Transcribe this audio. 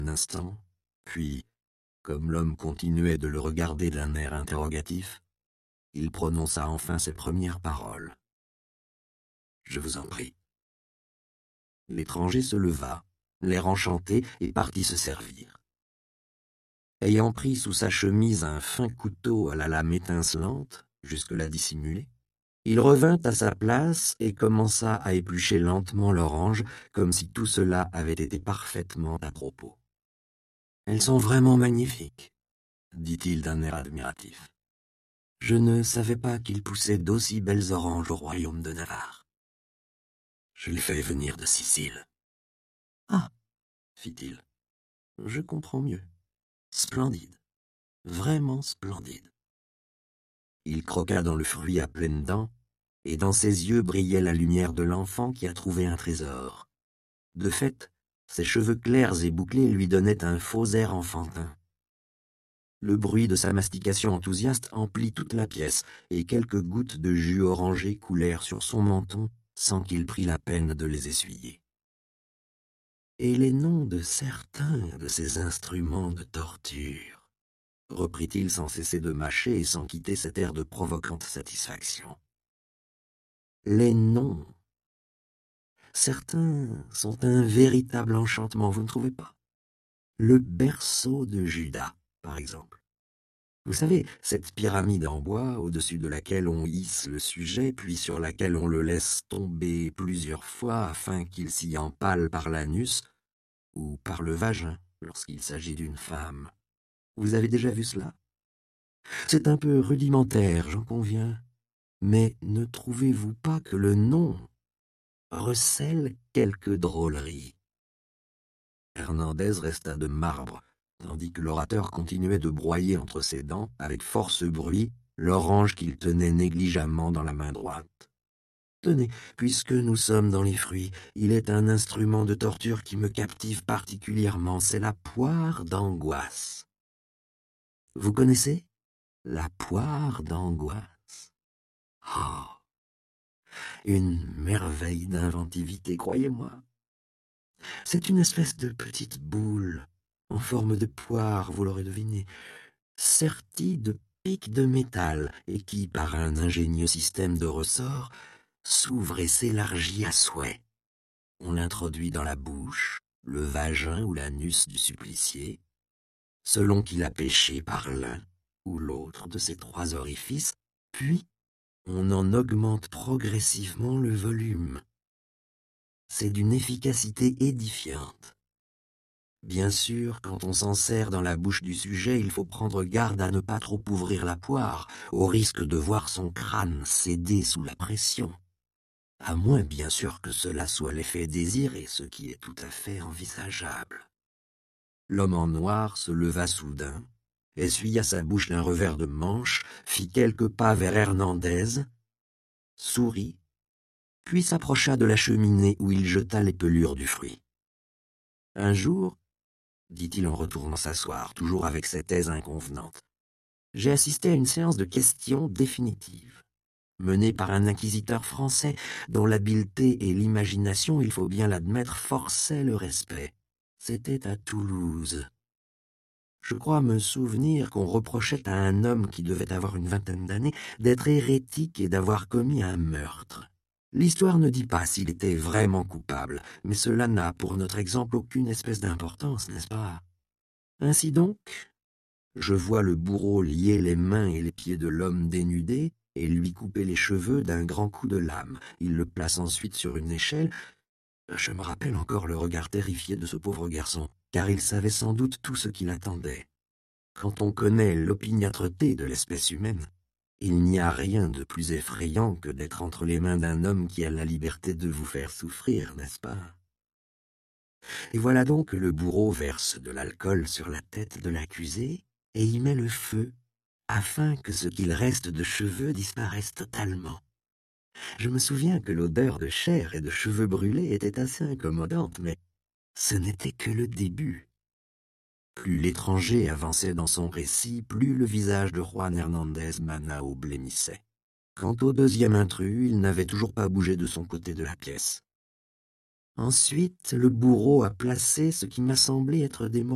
un instant, puis, comme l'homme continuait de le regarder d'un air interrogatif, il prononça enfin ses premières paroles. « Je vous en prie. » L'étranger se leva, l'air enchanté, et partit se servir. Ayant pris sous sa chemise un fin couteau à la lame étincelante, jusque-là dissimulé, il revint à sa place et commença à éplucher lentement l'orange, comme si tout cela avait été parfaitement à propos. « Elles sont vraiment magnifiques, » dit-il d'un air admiratif. « Je ne savais pas qu'il poussait d'aussi belles oranges au royaume de Navarre. Je les fais venir de Sicile. »« Ah, fit-il, je comprends mieux. Splendide, vraiment splendide. » Il croqua dans le fruit à pleines dents, et dans ses yeux brillait la lumière de l'enfant qui a trouvé un trésor. De fait, ses cheveux clairs et bouclés lui donnaient un faux air enfantin. Le bruit de sa mastication enthousiaste emplit toute la pièce, et quelques gouttes de jus orangé coulèrent sur son menton sans qu'il prît la peine de les essuyer. « Et les noms de certains de ces instruments de torture, » reprit-il sans cesser de mâcher et sans quitter cet air de provocante satisfaction. « Les noms. Certains sont un véritable enchantement, vous ne trouvez pas? Le berceau de Judas, par exemple. Vous savez, cette pyramide en bois au-dessus de laquelle on hisse le sujet, puis sur laquelle on le laisse tomber plusieurs fois afin qu'il s'y empale par l'anus ou par le vagin lorsqu'il s'agit d'une femme. Vous avez déjà vu cela? C'est un peu rudimentaire, j'en conviens, mais ne trouvez-vous pas que le nom recèle quelques drôleries? Hernandez resta de marbre, tandis que l'orateur continuait de broyer entre ses dents, avec force bruit, l'orange qu'il tenait négligemment dans la main droite. « Tenez, puisque nous sommes dans les fruits, il est un instrument de torture qui me captive particulièrement, c'est la poire d'angoisse. Vous connaissez? La poire d'angoisse. Oh, une merveille d'inventivité, croyez-moi. C'est une espèce de petite boule, en forme de poire, vous l'aurez deviné, sertie de pics de métal et qui, par un ingénieux système de ressorts, s'ouvre et s'élargit à souhait. On l'introduit dans la bouche, le vagin ou l'anus du supplicié, selon qu'il a péché par l'un ou l'autre de ces trois orifices, puis on en augmente progressivement le volume. C'est d'une efficacité édifiante. Bien sûr, quand on s'en sert dans la bouche du sujet, il faut prendre garde à ne pas trop ouvrir la poire, au risque de voir son crâne céder sous la pression. À moins, bien sûr, que cela soit l'effet désiré, ce qui est tout à fait envisageable. L'homme en noir se leva soudain, essuya sa bouche d'un revers de manche, fit quelques pas vers Hernandez, sourit, puis s'approcha de la cheminée où il jeta les pelures du fruit. « Un jour, dit-il en retournant s'asseoir, toujours avec cette aise inconvenante, j'ai assisté à une séance de questions définitives, menée par un inquisiteur français dont l'habileté et l'imagination, il faut bien l'admettre, forçaient le respect. C'était à Toulouse. Je crois me souvenir qu'on reprochait à un homme qui devait avoir une vingtaine d'années d'être hérétique et d'avoir commis un meurtre. L'histoire ne dit pas s'il était vraiment coupable, mais cela n'a pour notre exemple aucune espèce d'importance, n'est-ce pas? Ainsi donc, je vois le bourreau lier les mains et les pieds de l'homme dénudé et lui couper les cheveux d'un grand coup de lame. Il le place ensuite sur une échelle. Je me rappelle encore le regard terrifié de ce pauvre garçon, car il savait sans doute tout ce qui l'attendait. Quand on connaît l'opiniâtreté de l'espèce humaine, il n'y a rien de plus effrayant que d'être entre les mains d'un homme qui a la liberté de vous faire souffrir, n'est-ce pas? Et voilà donc que le bourreau verse de l'alcool sur la tête de l'accusé et y met le feu, afin que ce qu'il reste de cheveux disparaisse totalement. Je me souviens que l'odeur de chair et de cheveux brûlés était assez incommodante, mais ce n'était que le début. Plus l'étranger avançait dans son récit, plus le visage de Juan Hernandez Manao blêmissait. Quant au deuxième intrus, il n'avait toujours pas bougé de son côté de la pièce. Ensuite, le bourreau a placé ce qui m'a semblé être des